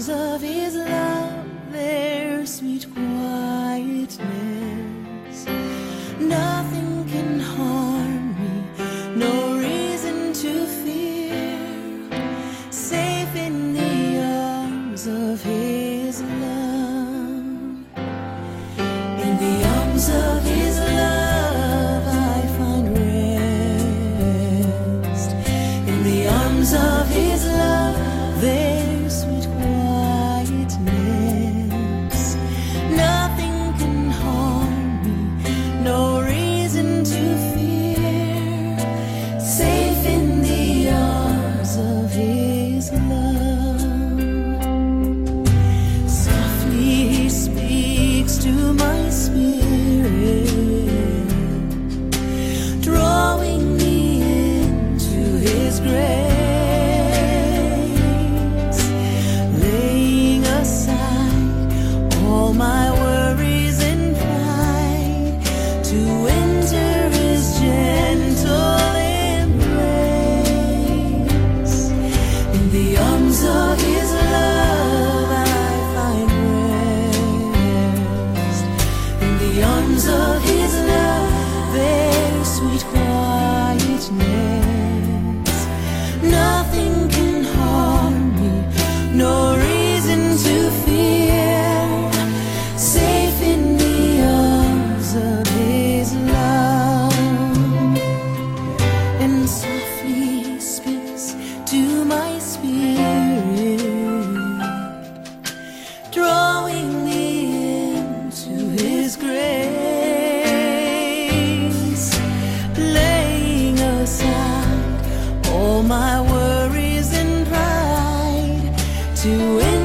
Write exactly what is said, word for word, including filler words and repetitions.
arms of His love, there's sweet quietness. Nothing can harm me, no reason to fear. Safe in the arms of His love. In the arms of His love I find rest. In the arms of His love there's sweet quietness. Nothing can harm me, no reason to fear. Safe in the arms of His love. Softly He speaks to my spirit, drawing me into His grace. My worries and pride to enter His gentle embrace. In the arms of His love I find rest. In the arms of His love there's sweet quietness. Nothing can harm me, no reason to fear. Safe in the arms of His love. And softly He speaks to my spirit, drawing me into His grace, laying aside all my worries and pride to